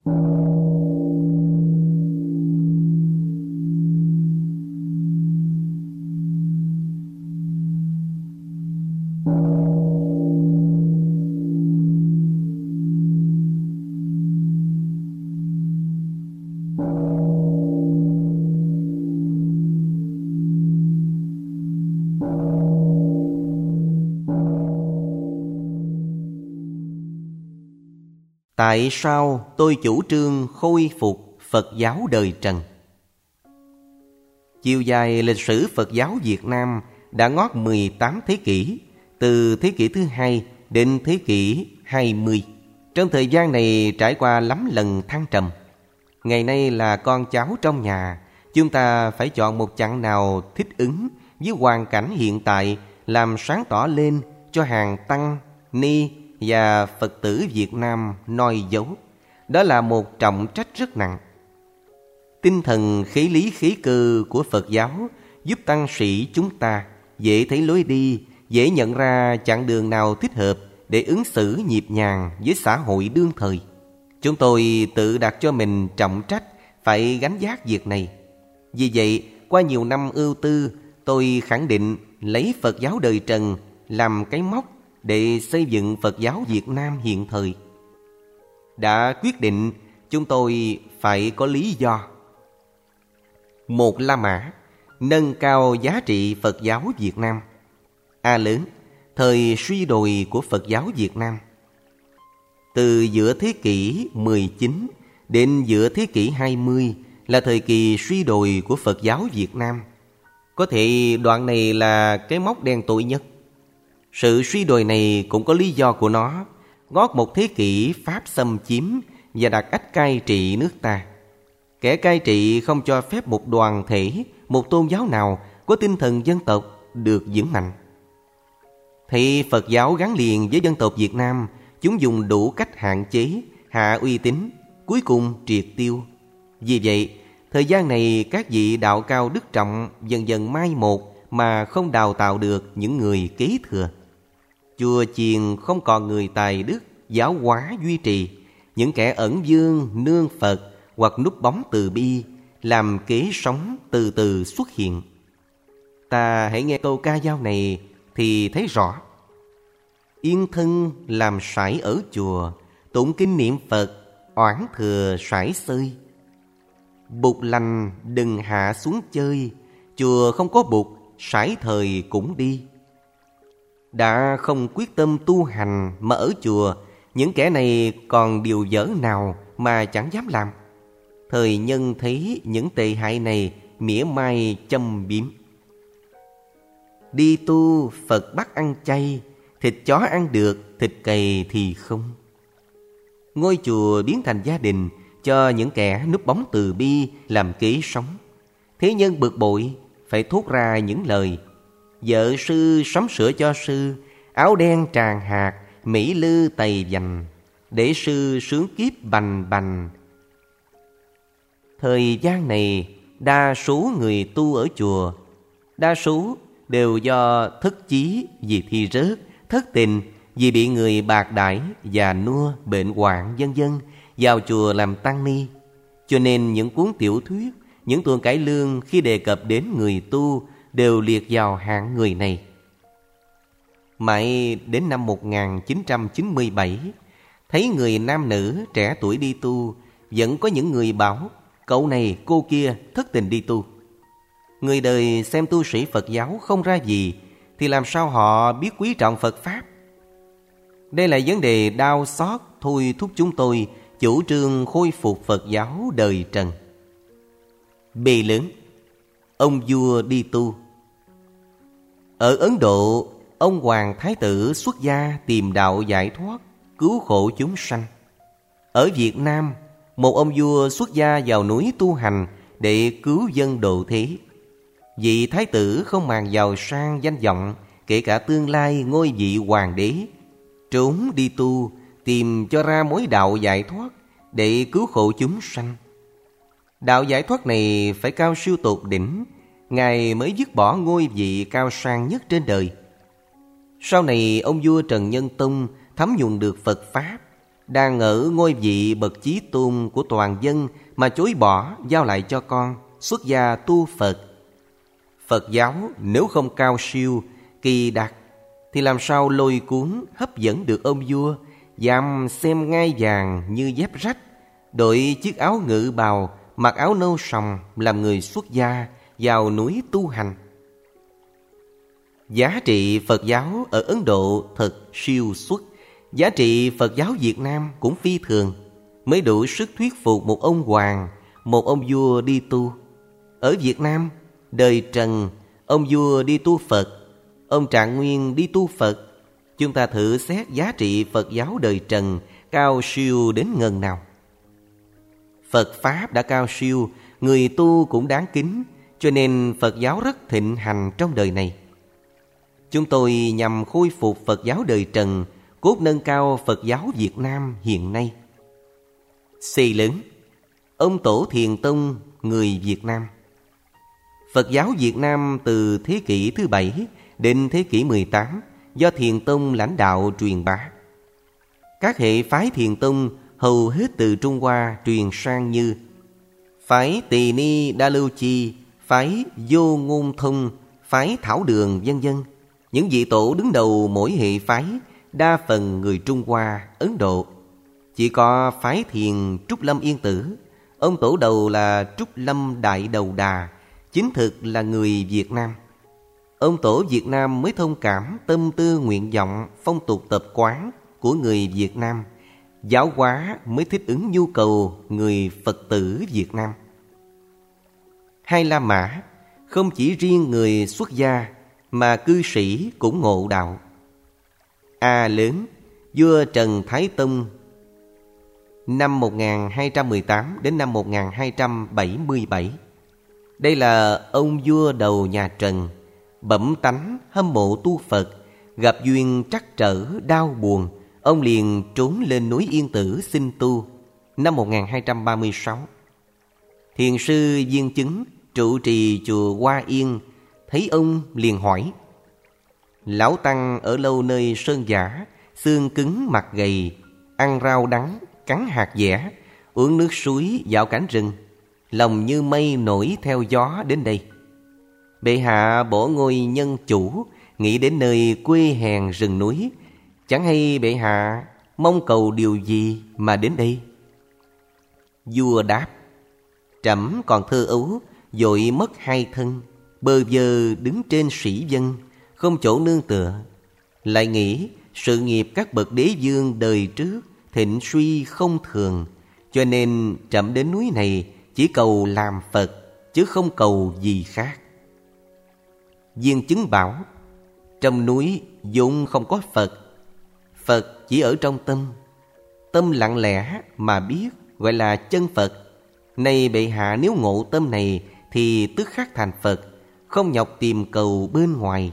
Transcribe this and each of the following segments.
Tại sao tôi chủ trương khôi phục Phật giáo đời Trần? Chiều dài lịch sử Phật giáo Việt Nam đã ngót 18 thế kỷ, từ thế kỷ thứ 2 đến thế kỷ 20. Trong thời gian này trải qua lắm lần thăng trầm. Ngày nay là con cháu trong nhà, chúng ta phải chọn một chặng nào thích ứng với hoàn cảnh hiện tại, làm sáng tỏ lên cho hàng tăng, ni và Phật tử Việt Nam noi dấu. Đó là một trọng trách rất nặng. Tinh thần khí lý khí cơ của Phật giáo giúp tăng sĩ chúng ta dễ thấy lối đi, dễ nhận ra chặng đường nào thích hợp để ứng xử nhịp nhàng với xã hội đương thời. Chúng tôi tự đặt cho mình trọng trách phải gánh vác việc này. Vì vậy, qua nhiều năm ưu tư, tôi khẳng định lấy Phật giáo đời Trần làm cái mốc để xây dựng Phật giáo Việt Nam hiện thời. Đã quyết định, chúng tôi phải có lý do. Một La Mã, nâng cao giá trị Phật giáo Việt Nam. A lớn, thời suy đồi của Phật giáo Việt Nam. Từ giữa thế kỷ 19 đến giữa thế kỷ 20 là thời kỳ suy đồi của Phật giáo Việt Nam. Có thể đoạn này là cái mốc đen tối nhất. Sự suy đồi này cũng có lý do của nó. Ngót một thế kỷ Pháp xâm chiếm và đặt ách cai trị nước ta. Kẻ cai trị không cho phép một đoàn thể, một tôn giáo nào có tinh thần dân tộc được vững mạnh. Thì Phật giáo gắn liền với dân tộc Việt Nam, chúng dùng đủ cách hạn chế, hạ uy tín, cuối cùng triệt tiêu. Vì vậy, thời gian này các vị đạo cao đức trọng dần dần mai một mà không đào tạo được những người kế thừa. Chùa chiền không còn người tài đức, giáo hóa duy trì. Những kẻ ẩn dương, nương Phật hoặc núp bóng từ bi, làm kế sống từ từ xuất hiện. Ta hãy nghe câu ca dao này thì thấy rõ. Yên thân làm sải ở chùa, tụng kinh niệm Phật, oản thừa sải xơi. Bụt lành đừng hạ xuống chơi, chùa không có bụt, sải thời cũng đi. Đã không quyết tâm tu hành mà ở chùa, những kẻ này còn điều dở nào mà chẳng dám làm. Thời nhân thấy những tệ hại này mỉa mai châm biếm. Đi tu Phật bắt ăn chay, thịt chó ăn được, thịt cầy thì không. Ngôi chùa biến thành gia đình cho những kẻ núp bóng từ bi làm kế sống. Thế nhân bực bội phải thốt ra những lời: vợ sư sắm sửa cho sư, áo đen tràn hạt, mỹ lư tày dành, để sư sướng kiếp bành bành. Thời gian này, đa số người tu ở chùa, đa số đều do thất chí vì thi rớt, thất tình vì bị người bạc đãi, già nua, bệnh hoạn vân vân vào chùa làm tăng ni. Cho nên những cuốn tiểu thuyết, những tuồng cải lương khi đề cập đến người tu đều liệt vào hạng người này. Mãi đến năm 1997, thấy người nam nữ trẻ tuổi đi tu, vẫn có những người bảo cậu này cô kia thất tình đi tu. Người đời xem tu sĩ Phật giáo không ra gì, thì làm sao họ biết quý trọng Phật Pháp? Đây là vấn đề đau xót thôi thúc chúng tôi chủ trương khôi phục Phật giáo đời Trần. B lớn, ông vua đi tu. Ở Ấn Độ, ông Hoàng Thái Tử xuất gia tìm đạo giải thoát, cứu khổ chúng sanh. Ở Việt Nam, một ông vua xuất gia vào núi tu hành để cứu dân độ thế. Vị Thái tử không màng giàu sang danh vọng, kể cả tương lai ngôi vị hoàng đế, trốn đi tu, tìm cho ra mối đạo giải thoát để cứu khổ chúng sanh. Đạo giải thoát này phải cao siêu tột đỉnh, Ngài mới dứt bỏ ngôi vị cao sang nhất trên đời. Sau này ông vua Trần Nhân Tông thấm nhuần được Phật Pháp, đang ở ngôi vị bậc chí tôn của toàn dân mà chối bỏ giao lại cho con, xuất gia tu Phật. Phật giáo nếu không cao siêu, kỳ đặc, thì làm sao lôi cuốn hấp dẫn được ông vua dám xem ngai vàng như dép rách, đội chiếc áo ngự bào, mặc áo nâu sòng làm người xuất gia vào núi tu hành. Giá trị Phật giáo ở Ấn Độ thật siêu xuất. Giá trị Phật giáo Việt Nam cũng phi thường, mới đủ sức thuyết phục một ông hoàng, một ông vua đi tu. Ở Việt Nam, đời Trần, ông vua đi tu Phật, ông Trạng Nguyên đi tu Phật. Chúng ta thử xét giá trị Phật giáo đời Trần cao siêu đến ngần nào. Phật Pháp đã cao siêu, người tu cũng đáng kính, cho nên Phật giáo rất thịnh hành trong đời này. Chúng tôi nhằm khôi phục Phật giáo đời Trần, cốt nâng cao Phật giáo Việt Nam hiện nay. Xây lớn, ông Tổ Thiền Tông, người Việt Nam. Phật giáo Việt Nam từ thế kỷ thứ 7 đến thế kỷ 18 do Thiền Tông lãnh đạo truyền bá. Các hệ phái Thiền Tông hầu hết từ Trung Hoa truyền sang như phái Tỳ Ni Đa Lưu Chi, phái Vô Ngôn Thông, phái Thảo Đường, vân vân. Những vị tổ đứng đầu mỗi hệ phái đa phần người Trung Hoa, Ấn Độ. Chỉ có phái Thiền Trúc Lâm Yên Tử, ông tổ đầu là Trúc Lâm Đại Đầu Đà, chính thực là người Việt Nam. Ông tổ Việt Nam mới thông cảm tâm tư nguyện vọng, phong tục tập quán của người Việt Nam, giáo hóa mới thích ứng nhu cầu người Phật tử Việt Nam. Hai La Mã không chỉ riêng người xuất gia mà cư sĩ cũng ngộ đạo. A lớn, vua Trần Thái Tông năm 1218 đến năm 1277. Đây là ông vua đầu nhà Trần, bẩm tánh hâm mộ tu Phật, gặp duyên trắc trở đau buồn, ông liền trốn lên núi Yên Tử xin tu. Năm 1236, thiền sư Viên Chứng trụ trì chùa Hoa Yên thấy ông liền hỏi: lão tăng ở lâu nơi sơn giả, xương cứng mặt gầy, ăn rau đắng, cắn hạt dẻ, uống nước suối, dạo cảnh rừng, lòng như mây nổi theo gió đến đây. Bệ hạ bỏ ngôi nhân chủ, nghĩ đến nơi quê hèn rừng núi, chẳng hay bệ hạ mong cầu điều gì mà đến đây? Vua đáp: trẫm còn thơ ấu, vội mất hai thân, bơ vơ đứng trên sĩ vân, không chỗ nương tựa. Lại nghĩ sự nghiệp các bậc đế vương đời trước thịnh suy không thường, cho nên trẫm đến núi này chỉ cầu làm Phật, chứ không cầu gì khác. Viên Chứng bảo: trong núi vốn không có Phật, Phật chỉ ở trong tâm. Tâm lặng lẽ mà biết gọi là chân Phật. Nay bệ hạ nếu ngộ tâm này thì tức khắc thành Phật, không nhọc tìm cầu bên ngoài.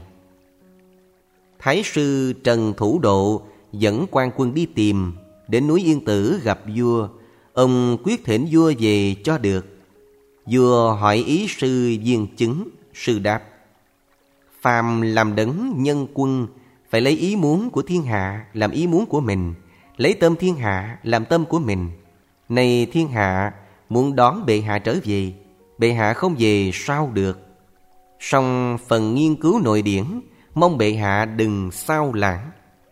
Thái sư Trần Thủ Độ dẫn quan quân đi tìm, đến núi Yên Tử gặp vua. Ông quyết thỉnh vua về cho được. Vua hỏi ý sư Viên Chứng. Sư đáp: phàm làm đấng nhân quân, phải lấy ý muốn của thiên hạ làm ý muốn của mình, lấy tâm thiên hạ làm tâm của mình. Này thiên hạ muốn đón bệ hạ trở về, bệ hạ không về sao được. Song phần nghiên cứu nội điển, mong bệ hạ đừng sao lãng.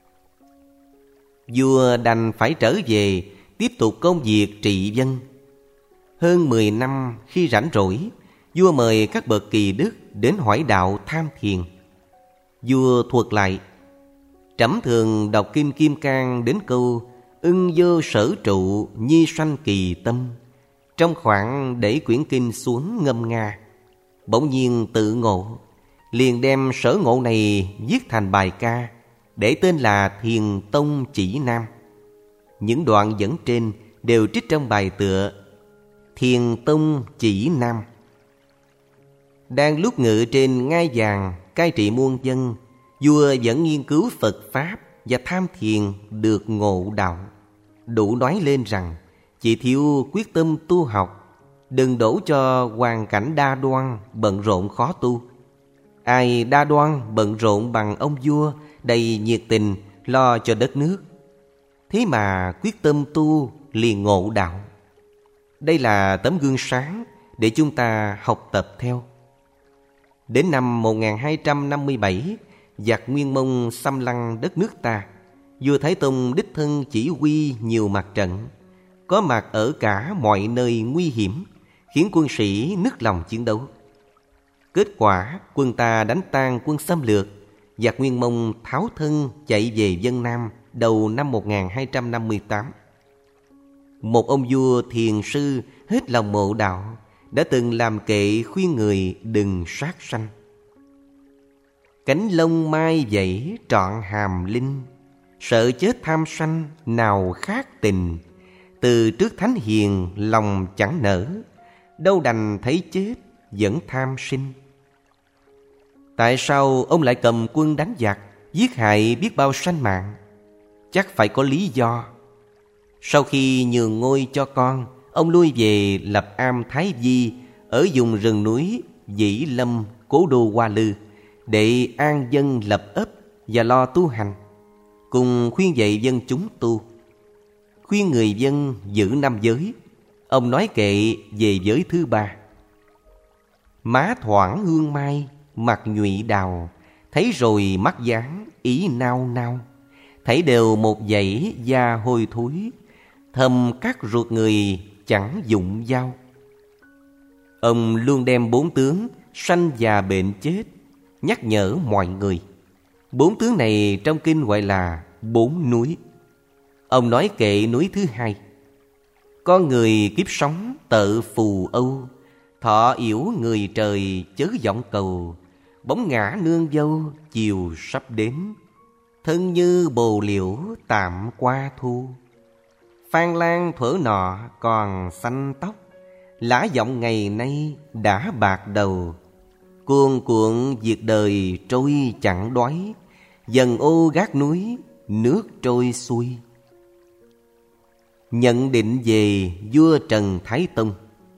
Vua đành phải trở về, tiếp tục công việc trị dân. Hơn 10 năm khi rảnh rỗi, vua mời các bậc kỳ đức đến hỏi đạo tham thiền. Vua thuật lại: trẫm thường đọc kinh Kim Cang đến câu ưng vô sở trụ, nhi sanh kỳ tâm. Trong khoảng để quyển kinh xuống ngâm nga, bỗng nhiên tự ngộ, liền đem sở ngộ này viết thành bài ca, để tên là Thiền Tông Chỉ Nam. Những đoạn dẫn trên đều trích trong bài tựa Thiền Tông Chỉ Nam. Đang lúc ngự trên ngai vàng cai trị muôn dân, vua vẫn nghiên cứu Phật Pháp và tham thiền được ngộ đạo. Đủ nói lên rằng chỉ thiếu quyết tâm tu học, đừng đổ cho hoàn cảnh đa đoan bận rộn khó tu. Ai đa đoan bận rộn bằng ông vua đầy nhiệt tình lo cho đất nước, thế mà quyết tâm tu liền ngộ đạo. Đây là tấm gương sáng để chúng ta học tập theo. Đến năm 1257, giặc Nguyên Mông xâm lăng đất nước ta, vua Thái Tông đích thân chỉ huy nhiều mặt trận, có mặt ở cả mọi nơi nguy hiểm, khiến quân sĩ nức lòng chiến đấu. Kết quả, quân ta đánh tan quân xâm lược, giặc Nguyên Mông tháo thân chạy về Vân Nam đầu năm 1258. Một ông vua thiền sư hết lòng mộ đạo đã từng làm kệ khuyên người đừng sát sanh. Cánh lông mai dãy trọn hàm linh, sợ chết tham sanh nào khác tình. Từ trước thánh hiền lòng chẳng nỡ, đâu đành thấy chết vẫn tham sinh. Tại sao ông lại cầm quân đánh giặc, giết hại biết bao sanh mạng? Chắc phải có lý do. Sau khi nhường ngôi cho con, ông lui về lập am Thái Vi ở vùng rừng núi Dĩ Lâm, cố đô Hoa Lư, để an dân lập ấp và lo tu hành, cùng khuyên dạy dân chúng tu. Khuyên người dân giữ năm giới, ông nói kệ về giới thứ ba. Má thoảng hương mai, mặt nhụy đào, thấy rồi mắt dáng ý nao nao. Thấy đều một dãy da hôi thối, thầm các ruột người chẳng dụng dao. Ông luôn đem bốn tướng sanh già bệnh chết nhắc nhở mọi người. Bốn tướng này trong kinh gọi là bốn núi. Ông nói kệ núi thứ hai. Con người kiếp sống tự phù âu, thọ yểu người trời chớ vọng cầu. Bóng ngã nương dâu chiều sắp đến, thân như bồ liễu tạm qua thu. Phan lan thuở nọ còn xanh tóc, lá giọng ngày nay đã bạc đầu. Cuồn cuộn việc đời trôi chẳng đói, dần ô gác núi nước trôi xuôi. Nhận định về vua Trần Thái Tông.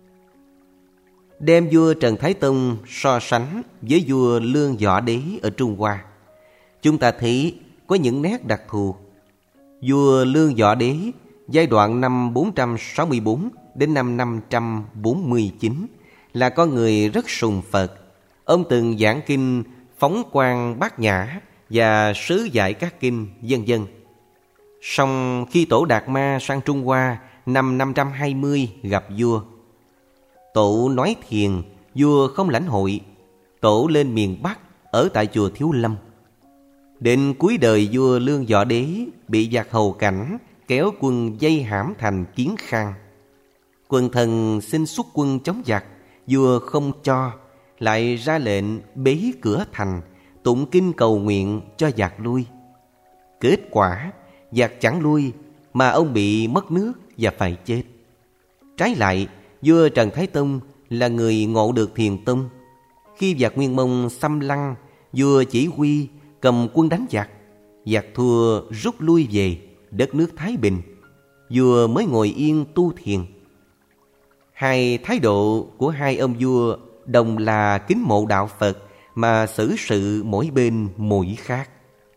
Đem vua Trần Thái Tông so sánh với vua Lương Võ Đế ở Trung Hoa, chúng ta thấy có những nét đặc thù. Vua Lương Võ Đế giai đoạn năm 464 đến năm 549 là con người rất sùng Phật. Ông từng giảng kinh Phóng Quang Bát Nhã và sớ giải các kinh vân vân. Song khi Tổ Đạt Ma sang Trung Hoa năm 520 gặp vua, Tổ nói thiền, vua không lãnh hội. Tổ lên miền Bắc ở tại chùa Thiếu Lâm. Đến cuối đời vua Lương Võ Đế bị giặc Hầu Cảnh kéo quân vây hãm thành Kiến Khang. Quần thần xin xuất quân chống giặc, vua không cho, lại ra lệnh bế cửa thành, tụng kinh cầu nguyện cho giặc lui. Kết quả giặc chẳng lui mà ông bị mất nước và phải chết. Trái lại, vua Trần Thái Tông là người ngộ được thiền tông. Khi giặc Nguyên Mông xâm lăng, vua chỉ huy cầm quân đánh giặc. Giặc thua rút lui về, đất nước thái bình. Vua mới ngồi yên tu thiền. Hai thái độ của hai ông vua đồng là kính mộ đạo Phật, mà xử sự mỗi bên mỗi khác.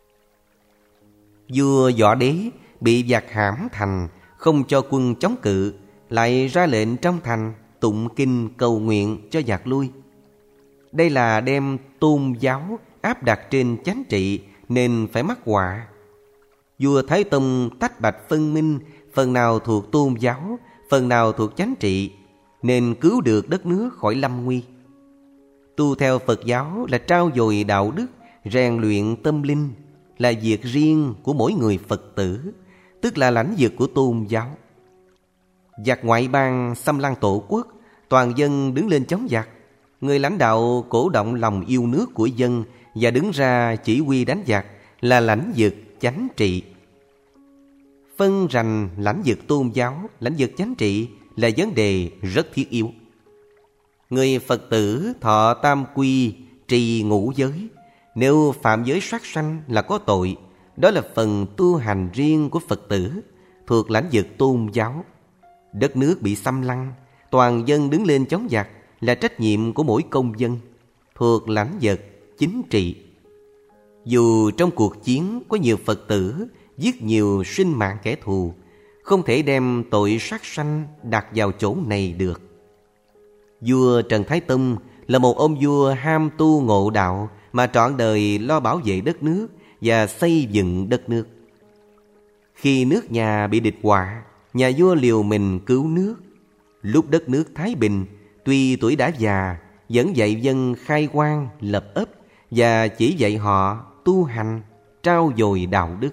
Vua Võ Đế bị giặc hãm thành, không cho quân chống cự, lại ra lệnh trong thành tụng kinh cầu nguyện cho giặc lui. Đây là đem tôn giáo áp đặt trên chánh trị, nên phải mắc họa. Vua Thái Tông tách bạch phân minh, phần nào thuộc tôn giáo, phần nào thuộc chánh trị, nên cứu được đất nước khỏi lâm nguy. Tu theo Phật giáo là trau dồi đạo đức, rèn luyện tâm linh, là việc riêng của mỗi người Phật tử, tức là lãnh vực của tôn giáo. Giặc ngoại bang xâm lăng tổ quốc, toàn dân đứng lên chống giặc. Người lãnh đạo cổ động lòng yêu nước của dân và đứng ra chỉ huy đánh giặc là lãnh vực chánh trị. Phân rành lãnh vực tôn giáo, lãnh vực chánh trị là vấn đề rất thiết yếu. Người Phật tử thọ tam quy, trì ngũ giới. Nếu phạm giới sát sanh là có tội. Đó là phần tu hành riêng của Phật tử, thuộc lãnh vực tôn giáo. Đất nước bị xâm lăng, toàn dân đứng lên chống giặc là trách nhiệm của mỗi công dân, thuộc lãnh vực chính trị. Dù trong cuộc chiến có nhiều Phật tử giết nhiều sinh mạng kẻ thù, không thể đem tội sát sanh đặt vào chỗ này được. Vua Trần Thái Tông là một ông vua ham tu ngộ đạo mà trọn đời lo bảo vệ đất nước và xây dựng đất nước. Khi nước nhà bị địch họa, nhà vua liều mình cứu nước. Lúc đất nước thái bình, tuy tuổi đã già, vẫn dạy dân khai hoang lập ấp và chỉ dạy họ tu hành, trau dồi đạo đức.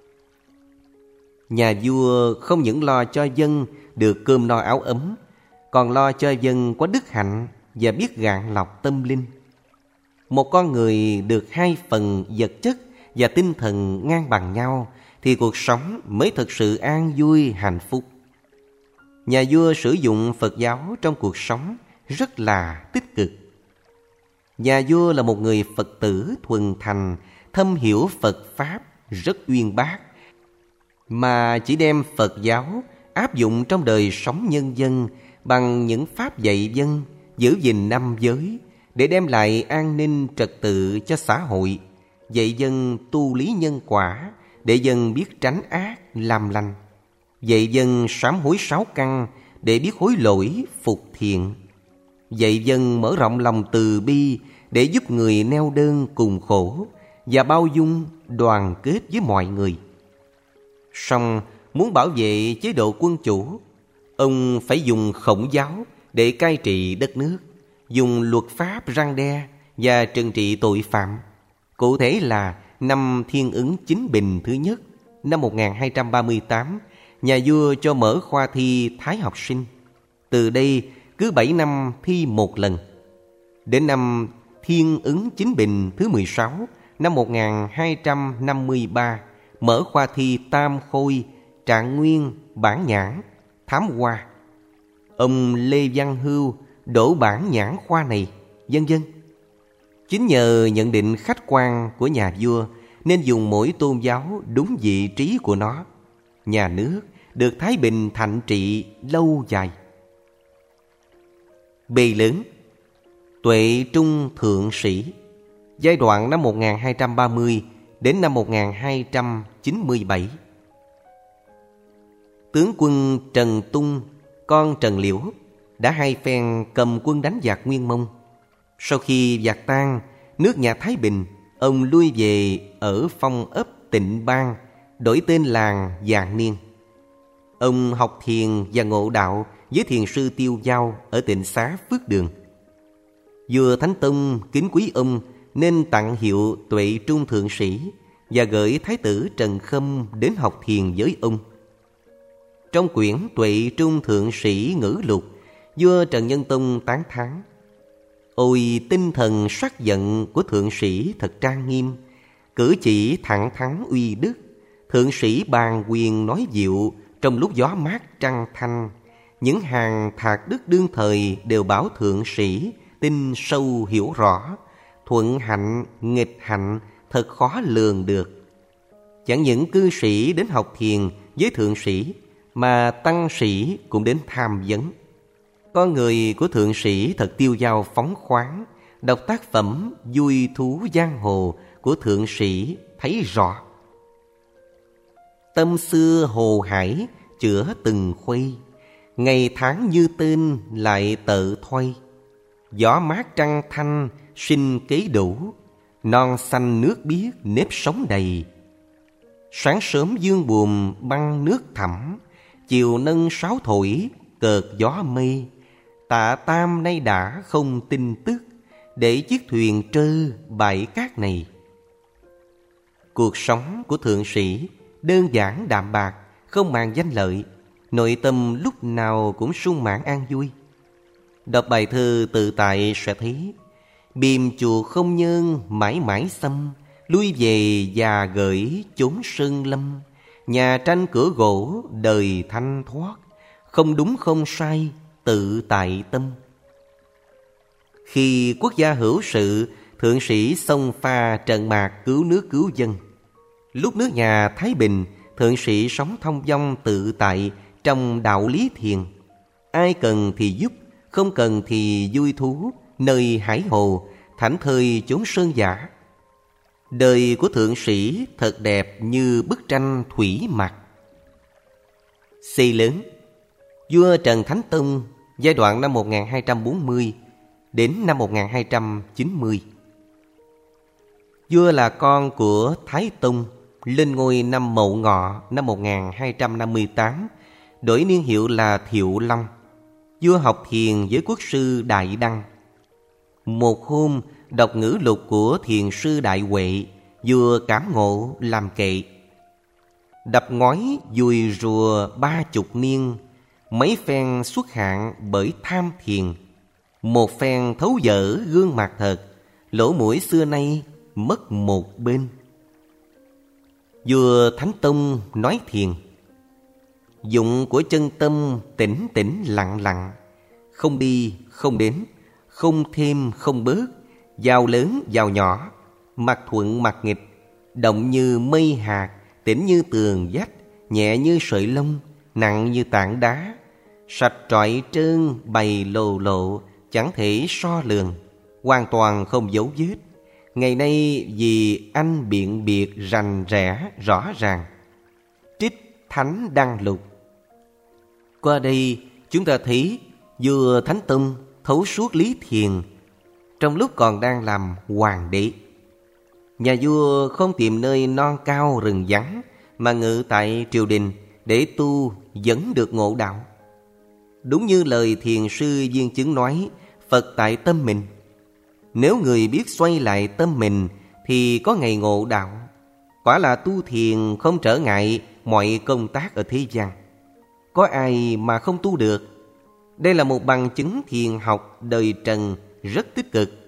Nhà vua không những lo cho dân được cơm no áo ấm, còn lo cho dân có đức hạnh và biết gạn lọc tâm linh. Một con người được hai phần vật chất và tinh thần ngang bằng nhau thì cuộc sống mới thực sự an vui hạnh phúc. Nhà vua sử dụng Phật giáo trong cuộc sống rất là tích cực. Nhà vua là một người Phật tử thuần thành, thâm hiểu Phật Pháp rất uyên bác, mà chỉ đem Phật giáo áp dụng trong đời sống nhân dân bằng những pháp dạy dân, giữ gìn năm giới để đem lại an ninh trật tự cho xã hội, dạy dân tu lý nhân quả để dân biết tránh ác làm lành, dạy dân sám hối 6 căn để biết hối lỗi phục thiện, dạy dân mở rộng lòng từ bi để giúp người neo đơn cùng khổ và bao dung đoàn kết với mọi người. Song muốn bảo vệ chế độ quân chủ, ông phải dùng Khổng giáo để cai trị đất nước, dùng luật pháp răn đe và trừng trị tội phạm. Cụ thể là năm Thiên Ứng Chính Bình thứ nhất, năm 1238, nhà vua cho mở khoa thi Thái học sinh. Từ đây cứ 7 năm thi một lần. Đến năm Thiên Ứng Chính Bình thứ 16, năm 1253, mở khoa thi Tam Khôi, Trạng Nguyên, Bản Nhãn, Thám Hoa. Ông Lê Văn Hưu đổ Bản Nhãn khoa này, vân vân. Chính nhờ nhận định khách quan của nhà vua nên dùng mỗi tôn giáo đúng vị trí của nó, nhà nước được thái bình thạnh trị lâu dài. Bề lớn Tuệ Trung Thượng Sĩ, giai đoạn năm 1230 đến năm 1297. Tướng quân Trần Tung, con Trần Liễu, đã hai phen cầm quân đánh giặc Nguyên Mông. Sau khi giặc tan, nước nhà thái bình, ông lui về ở phong ấp Tịnh Bang, đổi tên làng Vạn Niên. Ông học thiền và ngộ đạo với thiền sư Tiêu Dao ở Tịnh Xá Phước Đường. Vua Thánh Tông kính quý ông nên tặng hiệu Tuệ Trung Thượng Sĩ và gửi Thái tử Trần Khâm đến học thiền với ông. Trong quyển Tuệ Trung Thượng Sĩ ngữ lục, vua Trần Nhân Tông tán thán: ôi tinh thần sắc giận của thượng sĩ thật trang nghiêm, cử chỉ thẳng thắn uy đức. Thượng sĩ bàn quyền nói diệu trong lúc gió mát trăng thanh. Những hàng thạc đức đương thời đều bảo thượng sĩ tin sâu hiểu rõ. Thuận hạnh nghịch hạnh thật khó lường được. Chẳng những cư sĩ đến học thiền với thượng sĩ, mà tăng sĩ cũng đến tham vấn. Con người của thượng sĩ thật tiêu dao phóng khoáng. Đọc tác phẩm Vui Thú Giang Hồ của thượng sĩ thấy rõ. Tâm xưa hồ hải chữa từng khuây, ngày tháng như tên lại tự thoay. Gió mát trăng thanh sinh kế đủ, non xanh nước biếc nếp sống đầy. Sáng sớm dương buồm băng nước thẳm, chiều nâng sáo thổi cợt gió mây. Tạ Tam nay đã không tin tức, để chiếc thuyền trơ bãi cát này. Cuộc sống của thượng sĩ đơn giản đạm bạc, không màng danh lợi, nội tâm lúc nào cũng sung mãn an vui. Đọc bài thơ Tự Tại sẽ thấy: biềm chùa không nhơn mãi mãi xăm, lui về già gửi chốn sơn lâm. Nhà tranh cửa gỗ đời thanh thoát, không đúng không sai tự tại tâm. Khi quốc gia hữu sự, thượng sĩ xông pha trận mạc cứu nước cứu dân. Lúc nước nhà thái bình, thượng sĩ sống thông dong tự tại trong đạo lý thiền. Ai cần thì giúp, không cần thì vui thú nơi hải hồ, thảnh thơi chốn sơn dã. Đời của thượng sĩ thật đẹp như bức tranh thủy mặc. Xây lớn. Vua Trần Thánh Tông giai đoạn năm 1240 đến năm 1290. Vua là con của Thái Tông, lên ngôi năm Mậu Ngọ năm 1258, đổi niên hiệu là Thiệu Long. Vua học thiền với quốc sư Đại Đăng. Một hôm đọc ngữ lục của thiền sư Đại Huệ, vua cảm ngộ làm kệ. Đập ngói dùi rùa 30 niên, mấy phen xuất hạn bởi tham thiền. Một phen thấu dở gương mặt thật, lỗ mũi xưa nay mất một bên. Vua Thánh Tông nói thiền. Dụng của chân tâm tĩnh tĩnh lặng lặng, không đi không đến, không thêm không bớt, vào lớn vào nhỏ, mặt thuận mặt nghịch, động như mây hạt, tĩnh như tường vách, nhẹ như sợi lông, nặng như tảng đá, sạch trọi trơn bày lồ lộ, chẳng thể so lường, hoàn toàn không dấu vết. Ngày nay vì anh biện biệt rành rẽ rõ ràng. Trích Thánh Đăng Lục. Qua đây chúng ta thấy vua Thánh Tông thấu suốt lý thiền trong lúc còn đang làm hoàng đế. Nhà vua không tìm nơi non cao rừng vắng mà ngự tại triều đình để tu vẫn được ngộ đạo. Đúng như lời thiền sư Viên Chứng nói, Phật tại tâm mình. Nếu người biết xoay lại tâm mình thì có ngày ngộ đạo. Quả là tu thiền không trở ngại mọi công tác ở thế gian. Có ai mà không tu được? Đây là một bằng chứng thiền học đời Trần rất tích cực.